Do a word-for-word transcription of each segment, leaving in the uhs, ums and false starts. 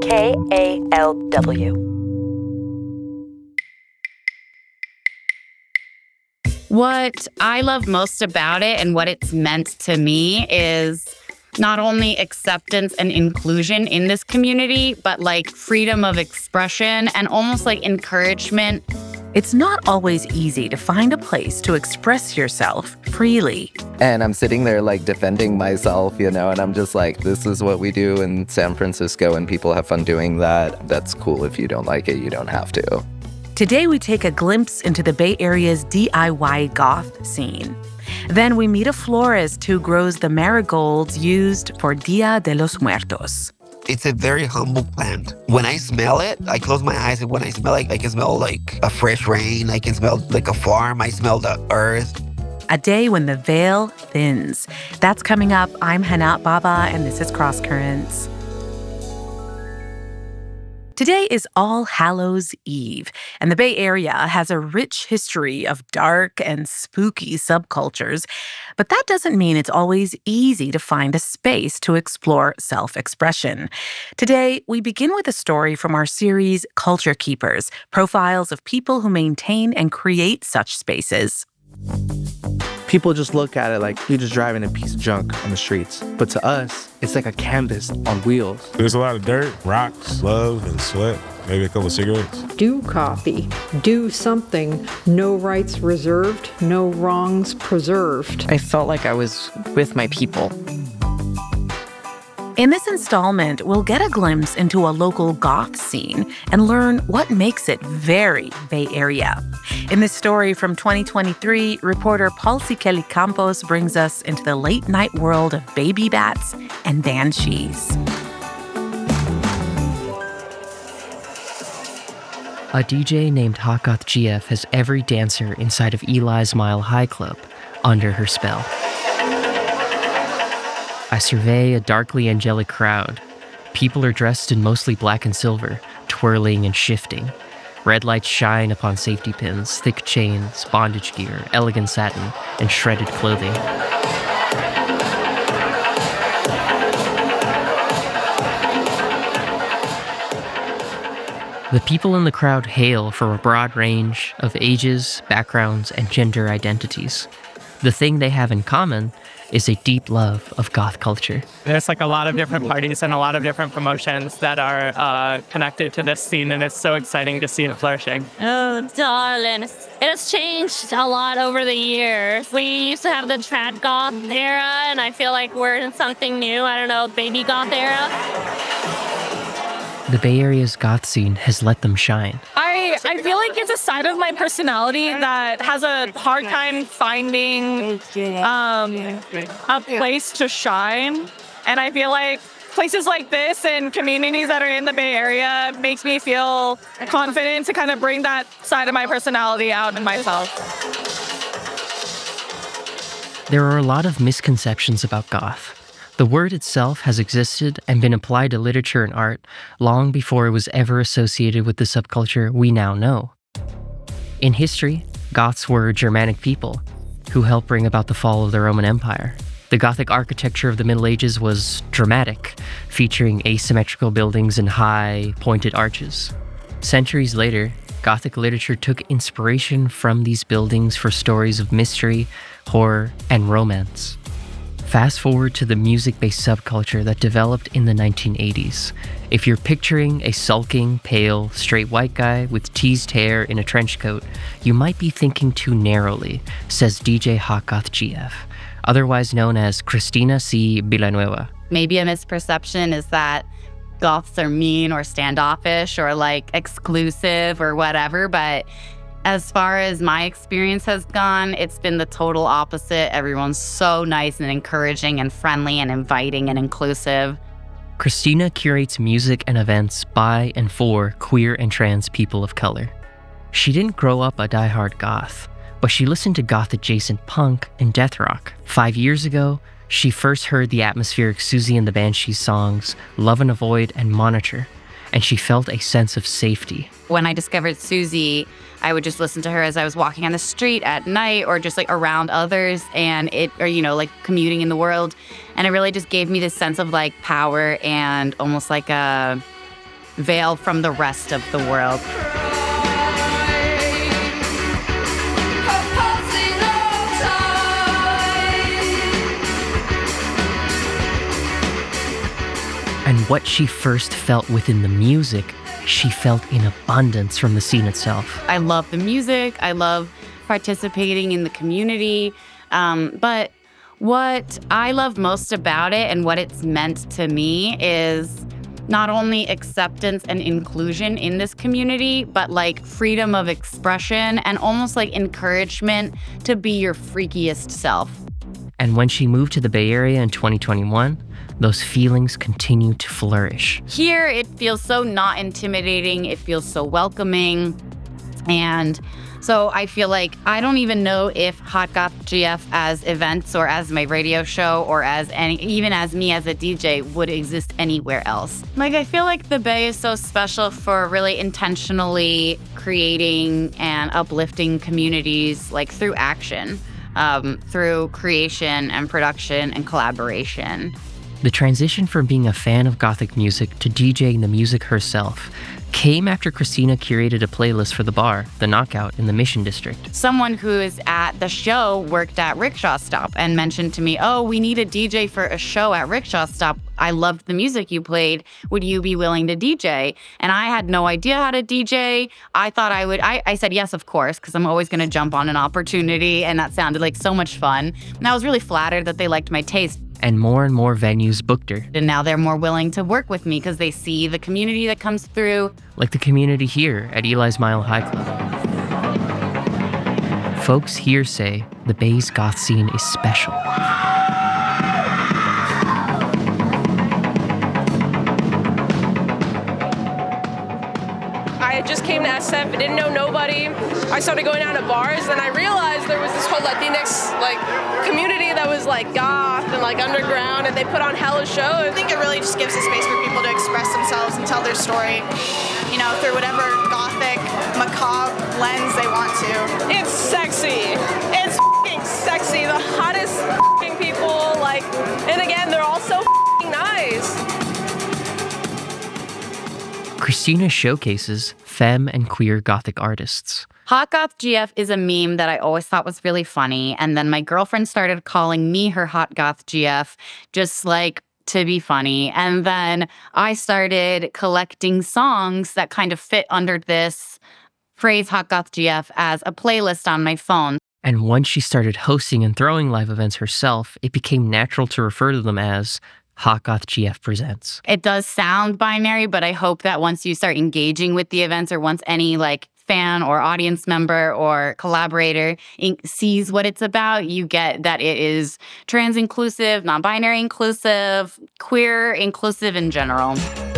K A L W. What I love most about it and what it's meant to me is not only acceptance and inclusion in this community, but like freedom of expression and almost like encouragement. It's not always easy to find a place to express yourself freely. And I'm sitting there like defending myself, you know, and I'm just like, this is what we do in San Francisco and people have fun doing that. That's cool. If you don't like it, you don't have to. Today, we take a glimpse into the Bay Area's D I Y goth scene. Then we meet a florist who grows the marigolds used for Dia de los Muertos. It's a very humble plant. When I smell it, I close my eyes, and when I smell it, I can smell like a fresh rain. I can smell like a farm. I smell the earth. A day when the veil thins. That's coming up. I'm Hanat Baba, and this is Cross Currents. Today is All Hallows Eve, and the Bay Area has a rich history of dark and spooky subcultures, but that doesn't mean it's always easy to find a space to explore self-expression. Today, we begin with a story from our series Culture Keepers, profiles of people who maintain and create such spaces. People just look at it like you're just driving a piece of junk on the streets. But to us, it's like a canvas on wheels. There's a lot of dirt, rocks, love, and sweat. Maybe a couple of cigarettes. Do coffee. Do something. No rights reserved. No wrongs preserved. I felt like I was with my people. In this installment, we'll get a glimpse into a local goth scene and learn what makes it very Bay Area. In this story from twenty twenty-three, reporter Palsi Kelly Campos brings us into the late-night world of baby bats and banshees. A D J named Hakath G F has every dancer inside of Eli's Mile High Club under her spell. I survey a darkly angelic crowd. People are dressed in mostly black and silver, twirling and shifting. Red lights shine upon safety pins, thick chains, bondage gear, elegant satin, and shredded clothing. The people in the crowd hail from a broad range of ages, backgrounds, and gender identities. The thing they have in common is a deep love of goth culture. There's like a lot of different parties and a lot of different promotions that are uh, connected to this scene, and it's so exciting to see it flourishing. Oh, darling. It has changed a lot over the years. We used to have the trad goth era, and I feel like we're in something new. I don't know, baby goth era. The Bay Area's goth scene has let them shine. I, I feel like it's a side of my personality that has a hard time finding um, a place to shine. And I feel like places like this and communities that are in the Bay Area makes me feel confident to kind of bring that side of my personality out in myself. There are a lot of misconceptions about goth. The word itself has existed and been applied to literature and art long before it was ever associated with the subculture we now know. In history, Goths were Germanic people who helped bring about the fall of the Roman Empire. The Gothic architecture of the Middle Ages was dramatic, featuring asymmetrical buildings and high, pointed arches. Centuries later, Gothic literature took inspiration from these buildings for stories of mystery, horror, and romance. Fast forward to the music-based subculture that developed in the nineteen eighties. If you're picturing a sulking, pale, straight white guy with teased hair in a trench coat, you might be thinking too narrowly, says D J Hakath G F, otherwise known as Cristina C. Villanueva. Maybe a misperception is that goths are mean or standoffish or like exclusive or whatever, but as far as my experience has gone, it's been the total opposite. Everyone's so nice and encouraging and friendly and inviting and inclusive. Cristina curates music and events by and for queer and trans people of color. She didn't grow up a diehard goth, but she listened to goth-adjacent punk and death rock. Five years ago, she first heard the atmospheric Susie and the Banshees songs, Love in a Void and Monitor, and she felt a sense of safety. When I discovered Susie, I would just listen to her as I was walking on the street at night or just like around others and it, or, you know, like commuting in the world. And it really just gave me this sense of like power and almost like a veil from the rest of the world. And what she first felt within the music, she felt in abundance from the scene itself. I love the music. I love participating in the community. Um, but what I love most about it and what it's meant to me is not only acceptance and inclusion in this community, but like freedom of expression and almost like encouragement to be your freakiest self. And when she moved to the Bay Area in twenty twenty-one, those feelings continue to flourish. Here, it feels so not intimidating. It feels so welcoming. And so I feel like I don't even know if Hot Goth G F as events or as my radio show or as any, even as me as a D J would exist anywhere else. Like, I feel like the Bay is so special for really intentionally creating and uplifting communities, like through action, um, through creation and production and collaboration. The transition from being a fan of Gothic music to DJing the music herself came after Christina curated a playlist for the bar, The Knockout, in the Mission District. Someone who is at the show worked at Rickshaw Stop and mentioned to me, oh, we need a D J for a show at Rickshaw Stop. I loved the music you played. Would you be willing to D J? And I had no idea how to D J. I thought I would. I, I said yes, of course, because I'm always going to jump on an opportunity. And that sounded like so much fun. And I was really flattered that they liked my taste. And more and more venues booked her. And now they're more willing to work with me because they see the community that comes through. Like the community here at Eli's Mile High Club. Folks here say the Bay's goth scene is special. I just came to S F, I didn't know nobody. I started going out to bars, and I realized there was this whole Latinx like community that was like goth and like underground, and they put on hella shows. I think it really just gives a space for people to express themselves and tell their story, you know, through whatever gothic, macabre lens they want to. It's sexy. It's f***ing sexy. The hottest f***ing people, like, and again, they're all so f***ing nice. Christina showcases femme and queer Gothic artists. Hot Goth G F is a meme that I always thought was really funny. And then my girlfriend started calling me her Hot Goth G F, just like to be funny. And then I started collecting songs that kind of fit under this phrase Hot Goth G F as a playlist on my phone. And once she started hosting and throwing live events herself, it became natural to refer to them as Hot Goth G F Presents. It does sound binary, but I hope that once you start engaging with the events or once any like fan or audience member or collaborator in- sees what it's about, you get that it is trans inclusive, non-binary inclusive, queer inclusive in general.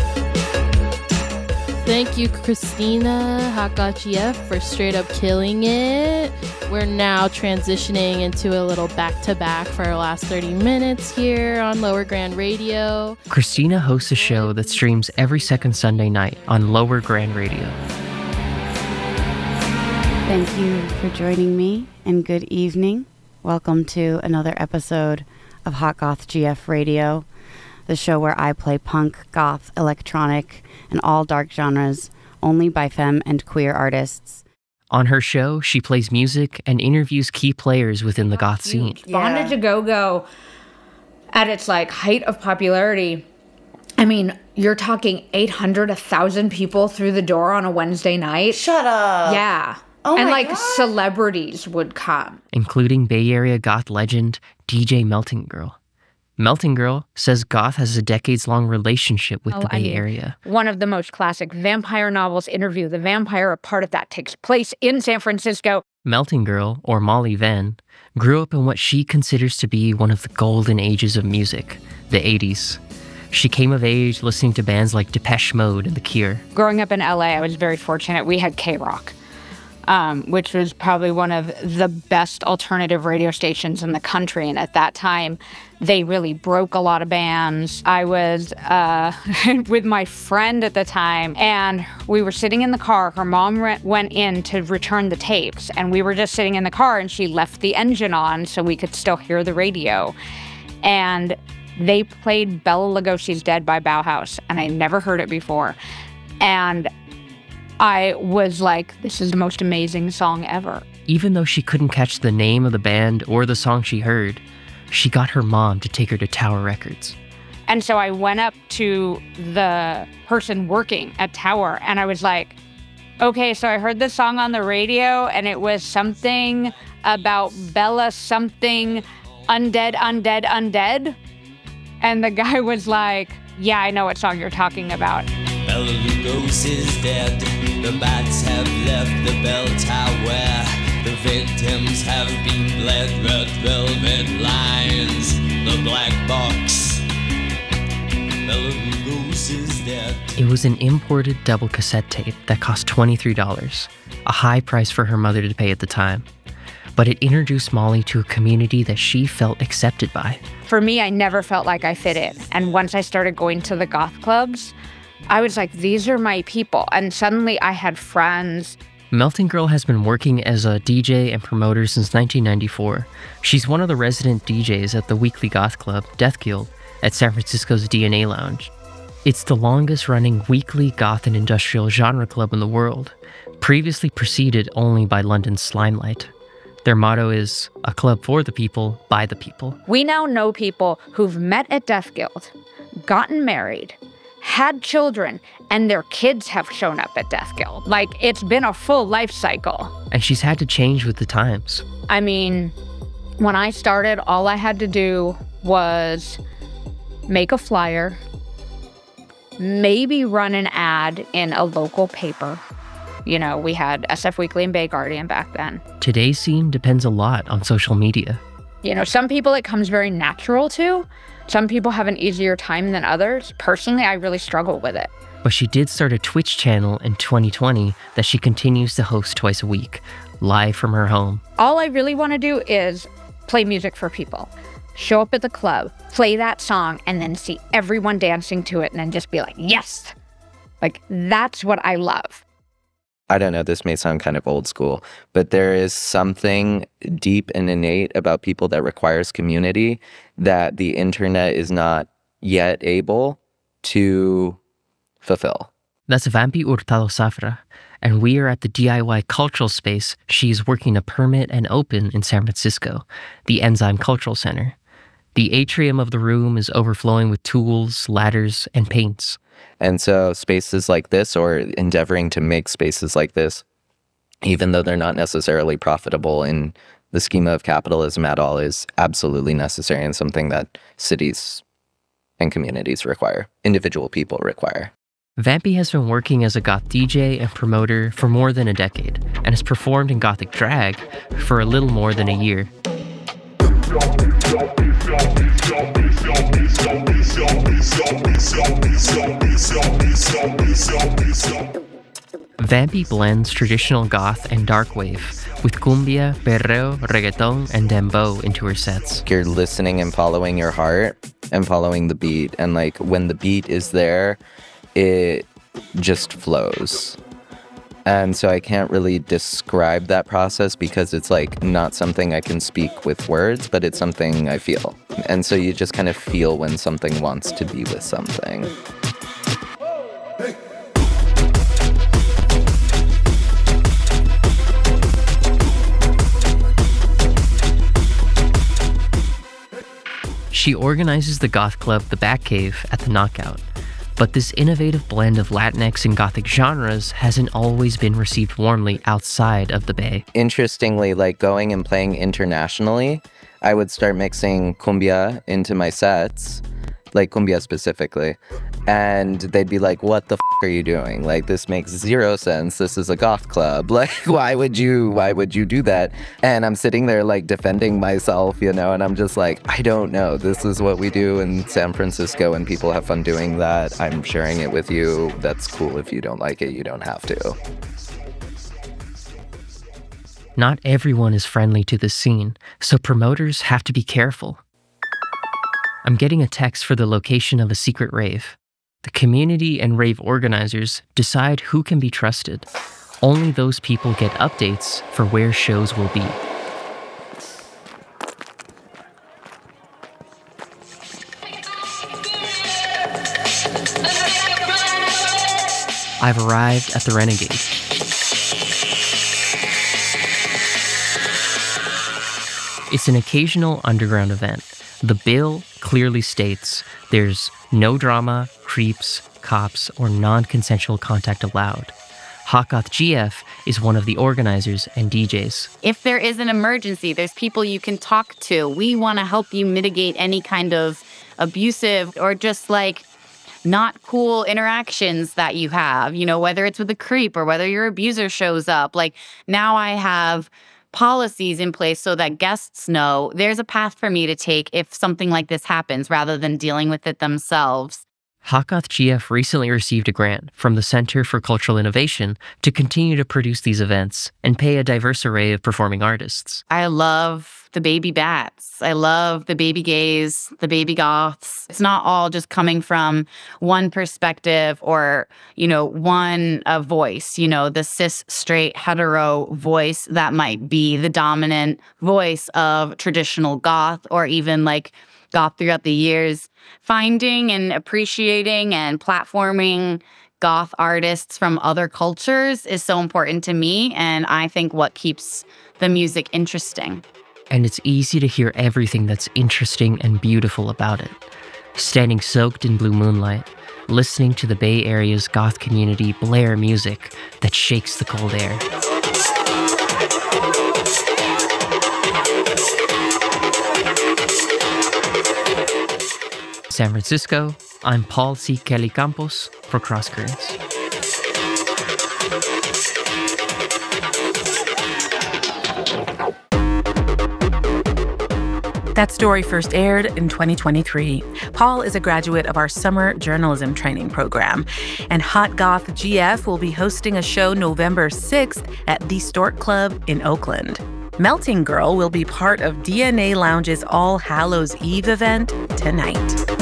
Thank you, Christina, Hot Goth G F, for straight up killing it. We're now transitioning into a little back-to-back for our last thirty minutes here on Lower Grand Radio. Christina hosts a show that streams every second Sunday night on Lower Grand Radio. Thank you for joining me, and good evening. Welcome to another episode of Hot Goth G F Radio, the show where I play punk, goth, electronic, and all dark genres, only by femme and queer artists. On her show, she plays music and interviews key players within the goth scene. Yeah. Bondage A Go-Go, at its like height of popularity, I mean, you're talking eight hundred, one thousand people through the door on a Wednesday night. Shut up. Yeah. Oh and my like God. celebrities would come. Including Bay Area goth legend D J Melting Girl. Melting Girl says goth has a decades-long relationship with Oh, the Bay I mean, Area. One of the most classic vampire novels, Interview the Vampire, a part of that takes place in San Francisco. Melting Girl, or Molly Venn, grew up in what she considers to be one of the golden ages of music, the eighties. She came of age listening to bands like Depeche Mode and The Cure. Growing up in L A, I was very fortunate. We had K-Rock, um, which was probably one of the best alternative radio stations in the country. And at that time, they really broke a lot of bands. I was uh, with my friend at the time, and we were sitting in the car. Her mom re- went in to return the tapes, and we were just sitting in the car, and she left the engine on so we could still hear the radio. And they played Bela Lugosi's Dead by Bauhaus, and I never heard it before. And I was like, this is the most amazing song ever. Even though she couldn't catch the name of the band or the song she heard, she got her mom to take her to Tower Records. And so I went up to the person working at Tower and I was like, okay, so I heard this song on the radio and it was something about Bella something undead, undead, undead. And the guy was like, yeah, I know what song you're talking about. Bela Lugos is dead. The bats have left the bell tower. The victims have been bled. Red velvet lines. The black box. Bela Lugos is dead. It was an imported double cassette tape that cost twenty-three dollars, a high price for her mother to pay at the time. But it introduced Molly to a community that she felt accepted by. For me, I never felt like I fit in. And once I started going to the goth clubs, I was like, these are my people. And suddenly I had friends. Melting Girl has been working as a D J and promoter since nineteen ninety-four. She's one of the resident D Js at the weekly goth club, Death Guild, at San Francisco's D N A Lounge. It's the longest-running weekly goth and industrial genre club in the world, previously preceded only by London's Slimelight. Their motto is, a club for the people, by the people. We now know people who've met at Death Guild, gotten married, had children, and their kids have shown up at Death Guild. Like, it's been a full life cycle. And she's had to change with the times. I mean, when I started, all I had to do was make a flyer, maybe run an ad in a local paper. You know, we had S F Weekly and Bay Guardian back then. Today's scene depends a lot on social media. You know, some people it comes very natural to. Some people have an easier time than others. Personally, I really struggle with it. But she did start a Twitch channel in twenty twenty that she continues to host twice a week, live from her home. All I really want to do is play music for people. Show up at the club, play that song, and then see everyone dancing to it and then just be like, yes! Like, that's what I love. I don't know, this may sound kind of old school, but there is something deep and innate about people that requires community that the internet is not yet able to fulfill. That's Vampi Hurtado Zafra, and we are at the D I Y cultural space she's working to permit and open in San Francisco, the Enzyme Cultural Center. The atrium of the room is overflowing with tools, ladders, and paints. And so spaces like this, or endeavoring to make spaces like this, even though they're not necessarily profitable in the schema of capitalism at all, is absolutely necessary and something that cities and communities require, individual people require. Vampi has been working as a goth D J and promoter for more than a decade and has performed in gothic drag for a little more than a year. Vampi blends traditional goth and dark wave with cumbia, perreo, reggaeton, and dembow into her sets. You're listening and following your heart and following the beat. And like when the beat is there, it just flows. And so I can't really describe that process because it's like not something I can speak with words, but it's something I feel. And so you just kind of feel when something wants to be with something. She organizes the goth club The Bat Cave at the Knockout. But this innovative blend of Latinx and Gothic genres hasn't always been received warmly outside of the Bay. Interestingly, like going and playing internationally, I would start mixing cumbia into my sets, like cumbia specifically, and they'd be like, what the f*** are you doing? Like, this makes zero sense. This is a goth club. Like, why would you, why would you do that? And I'm sitting there like defending myself, you know, and I'm just like, I don't know. This is what we do in San Francisco and people have fun doing that. I'm sharing it with you. That's cool. If you don't like it, you don't have to. Not everyone is friendly to this scene, so promoters have to be careful. I'm getting a text for the location of a secret rave. The community and rave organizers decide who can be trusted. Only those people get updates for where shows will be. I've arrived at the Renegade. It's an occasional underground event. The bill clearly states there's no drama, creeps, cops, or non-consensual contact allowed. Hot Goth G F is one of the organizers and D Js. If there is an emergency, there's people you can talk to. We want to help you mitigate any kind of abusive or just like not cool interactions that you have, you know, whether it's with a creep or whether your abuser shows up. Like now I have policies in place so that guests know there's a path for me to take if something like this happens rather than dealing with it themselves. Hot Goth G F recently received a grant from the Center for Cultural Innovation to continue to produce these events and pay a diverse array of performing artists. I love the baby bats. I love the baby gays, the baby goths. It's not all just coming from one perspective or, you know, one uh, voice, you know, the cis, straight, hetero voice that might be the dominant voice of traditional goth or even like goth throughout the years. Finding and appreciating and platforming goth artists from other cultures is so important to me, and I think what keeps the music interesting. And it's easy to hear everything that's interesting and beautiful about it. Standing soaked in blue moonlight, listening to the Bay Area's goth community blare music that shakes the cold air. San Francisco, I'm Paul C. Kelly Campos for Cross Currents. That story first aired in twenty twenty-three. Paul is a graduate of our summer journalism training program, and Hot Goth G F will be hosting a show November sixth at the Stork Club in Oakland. Melting Girl will be part of D N A Lounge's All Hallows Eve event tonight.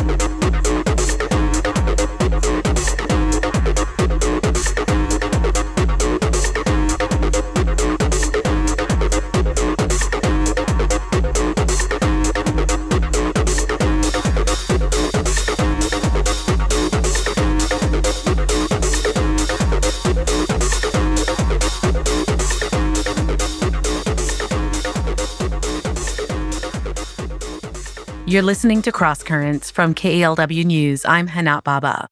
You're listening to Cross Currents from K A L W News. I'm Hanat Baba.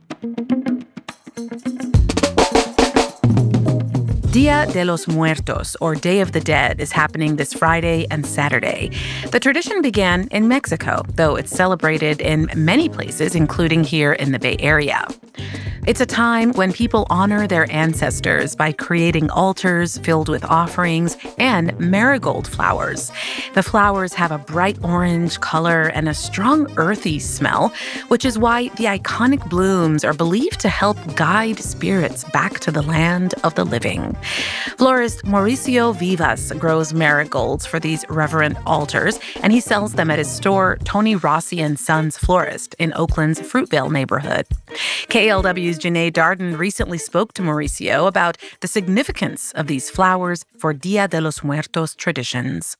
Dia de los Muertos, or Day of the Dead, is happening this Friday and Saturday. The tradition began in Mexico, though it's celebrated in many places, including here in the Bay Area. It's a time when people honor their ancestors by creating altars filled with offerings and marigold flowers. The flowers have a bright orange color and a strong earthy smell, which is why the iconic blooms are believed to help guide spirits back to the land of the living. Florist Mauricio Vivas grows marigolds for these reverent altars, and he sells them at his store, Tony Rossi and Sons Florist, in Oakland's Fruitvale neighborhood. K A L W's Janae Darden recently spoke to Mauricio about the significance of these flowers for Dia de los Muertos traditions.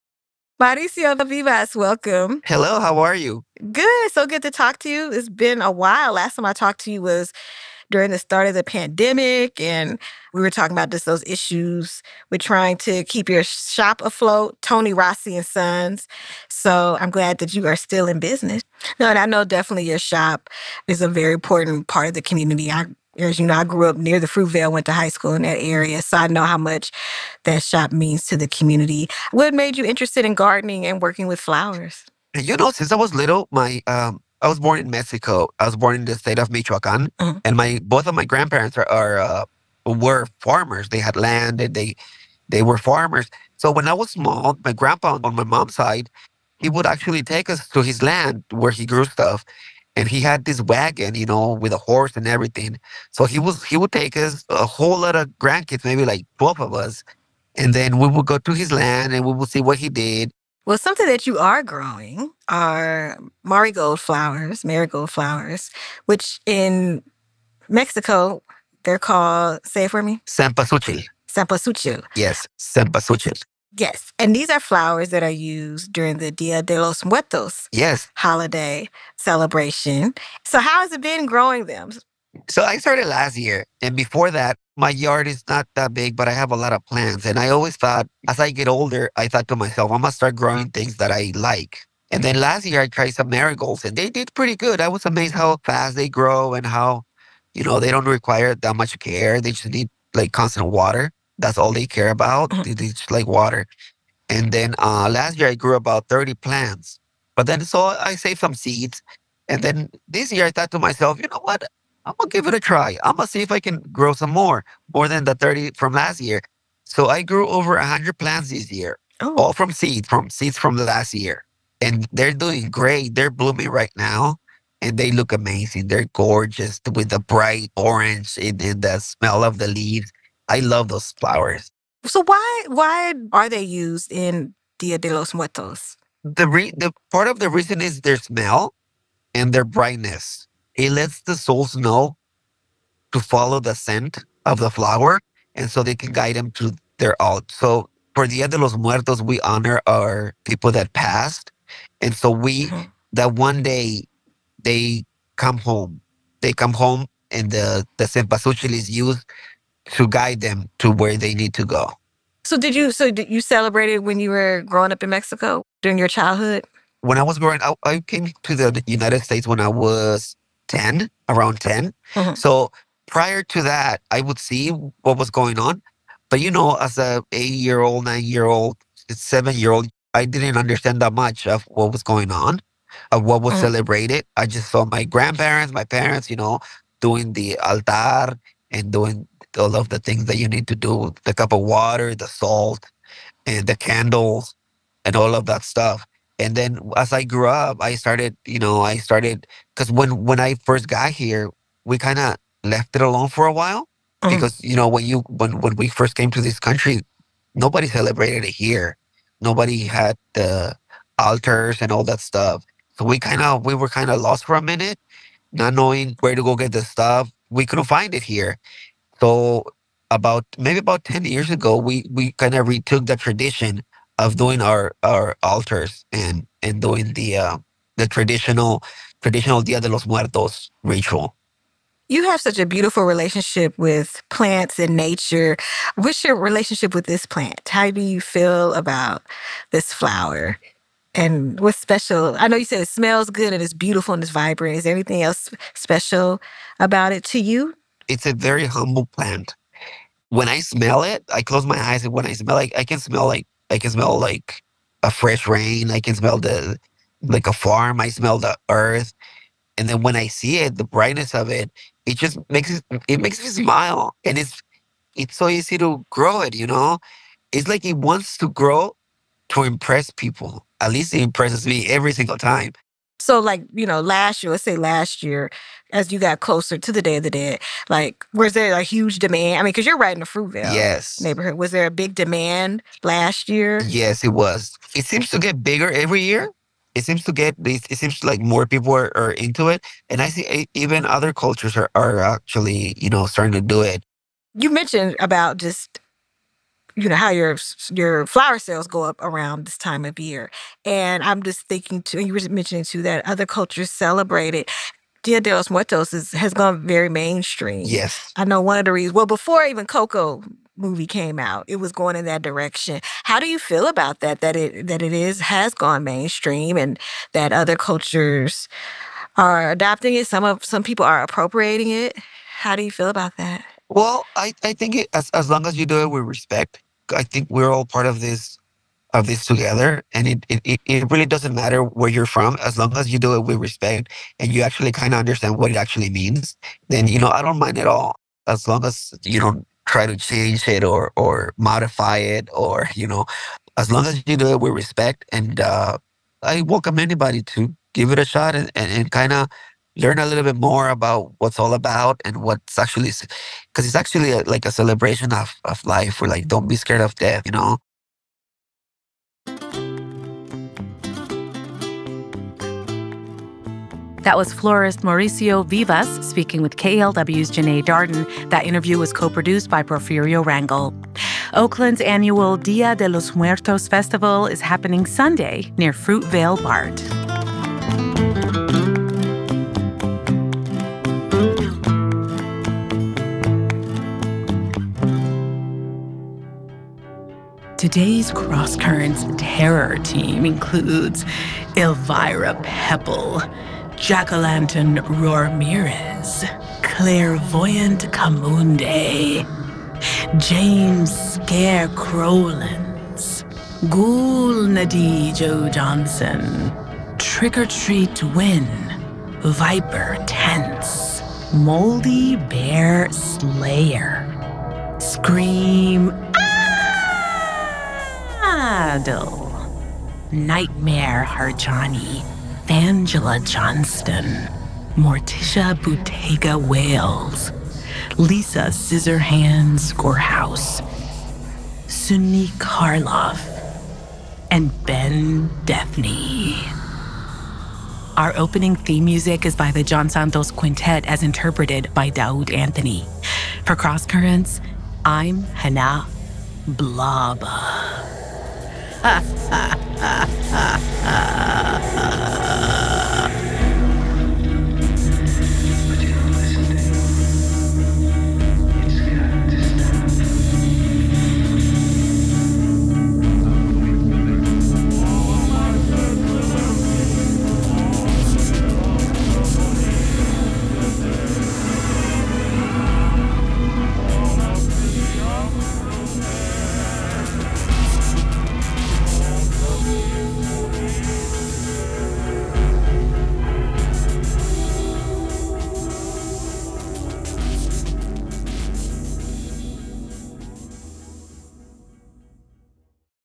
Mauricio Vivas, welcome. Hello, how are you? Good, so good to talk to you. It's been a while. Last time I talked to you was during the start of the pandemic, and we were talking about just those issues with trying to keep your shop afloat, Tony Rossi and Sons. So I'm glad that you are still in business. No, and I know definitely your shop is a very important part of the community. I, as you know, I grew up near the Fruitvale, went to high school in that area, so I know how much that shop means to the community. What made you interested in gardening and working with flowers? You know, since I was little, my um, I was born in Mexico. I was born in the state of Michoacan, mm-hmm. and my both of my grandparents are, are uh, were farmers. They had land, and they they were farmers. So when I was small, my grandpa on my mom's side, he would actually take us to his land where he grew stuff, and he had this wagon, you know, with a horse and everything. So he was he would take us, a whole lot of grandkids, maybe like twelve of us, and then we would go to his land and we would see what he did. Well, something that you are growing are marigold flowers, marigold flowers, which in Mexico, they're called, say it for me? Cempasúchil. Cempasúchil. Yes, cempasúchil. Yes, and these are flowers that are used during the Dia de los Muertos yes. holiday celebration. So how has it been growing them? So I started last year. And before that, my yard is not that big, but I have a lot of plants. And I always thought, as I get older, I thought to myself, I'm going to start growing things that I like. And then last year, I tried some marigolds, and they did pretty good. I was amazed how fast they grow and how, you know, they don't require that much care. They just need, like, constant water. That's all they care about. Mm-hmm. They, they just like water. And then uh, last year, I grew about thirty plants. But then, so I saved some seeds. And then this year, I thought to myself, you know what? I'm going to give it a try. I'm going to see if I can grow some more, more than the thirty from last year. So I grew over one hundred plants this year, oh. all from seeds, from seeds from the last year. And they're doing great. They're blooming right now. And they look amazing. They're gorgeous with the bright orange and, and the smell of the leaves. I love those flowers. So why why are they used in Dia de los Muertos? The re- the part of the reason is their smell and their brightness. It lets the souls know to follow the scent of the flower, and so they can guide them to their out. So for Dia de los Muertos, we honor our people that passed. And so we, mm-hmm. that one day, they come home. They come home, and the, the cempasúchil is used to guide them to where they need to go. So did you, so did you celebrate it when you were growing up in Mexico during your childhood? When I was growing up, I came to the United States when I was ten, around ten. Mm-hmm. So prior to that, I would see what was going on. But, you know, as a eight-year-old, nine-year-old, seven-year-old, I didn't understand that much of what was going on, of what was mm-hmm. celebrated. I just saw my grandparents, my parents, you know, doing the altar and doing all of the things that you need to do, the cup of water, the salt, and the candles, and all of that stuff. And then as I grew up, I started, you know, I started, because when, when I first got here, we kind of left it alone for a while. Mm-hmm. Because, you know, when you when, when we first came to this country, nobody celebrated it here. Nobody had the altars and all that stuff. So we kind of, we were kind of lost for a minute, not knowing where to go get the stuff. We couldn't find it here. So about, maybe about ten years ago, we, we kind of retook the tradition of doing our, our altars and, and doing the, uh, the traditional, traditional Dia de los Muertos ritual. You have such a beautiful relationship with plants and nature. What's your relationship with this plant? How do you feel about this flower? And what's special? I know you said it smells good and it's beautiful and it's vibrant. Is there anything else special about it to you? It's a very humble plant. When I smell it, I close my eyes, and when I smell it, I can smell like I can smell like a fresh rain. I can smell the like a farm. I smell the earth. And then when I see it, the brightness of it, it just makes it, it makes me smile. And it's it's so easy to grow it, you know? It's like it wants to grow to impress people. At least it impresses me every single time. So like, you know, last year, let's say last year, as you got closer to the Day of the Dead, like, was there a huge demand? I mean, because you're right in the Fruitvale yes. neighborhood. Was there a big demand last year? Yes, it was. It seems to get bigger every year. It seems to get, it seems like more people are, are into it. And I see even other cultures are, are actually, you know, starting to do it. You mentioned about just, you know, how your your flower sales go up around this time of year. And I'm just thinking, too, and you were mentioning, too, that other cultures celebrate it. Dia de los Muertos is, has gone very mainstream. Yes. I know one of the reasons, well, before even Coco movie came out, it was going in that direction. How do you feel about that, that it that it is has gone mainstream and that other cultures are adopting it? Some of some people are appropriating it. How do you feel about that? Well, I, I think it, as as long as you do it with respect, I think we're all part of this of this together. And it, it, it really doesn't matter where you're from, as long as you do it with respect and you actually kind of understand what it actually means, then, you know, I don't mind at all. As long as you don't try to change it or or modify it, or, you know, as long as you do it with respect. And uh, I welcome anybody to give it a shot and, and, and kind of learn a little bit more about what's all about and what's actually, because it's actually a, like a celebration of, of life. We're like, don't be scared of death, you know? That was florist Mauricio Vivas speaking with K L W's Janae Darden. That interview was co-produced by Porfirio Rangel. Oakland's annual Dia de los Muertos Festival is happening Sunday near Fruitvale BART. Today's Cross Currents terror team includes Elvira Pepple, Jack-o'-lantern Ramirez, Clairvoyant Camunde, James Scarecrowlands, Ghoul Nadi Joe Johnson, Trick or Treat Win, Viper Tense, Moldy Bear Slayer, Scream Adel, Nightmare Harjani, Angela Johnston, Morticia Bottega Wales, Lisa Scissorhands Gorehouse, Sunni Karloff, and Ben Deafney. Our opening theme music is by the John Santos Quintet as interpreted by Daoud Anthony. For Cross Currents, I'm Hannah Blaba. Ha ha ha ha ha.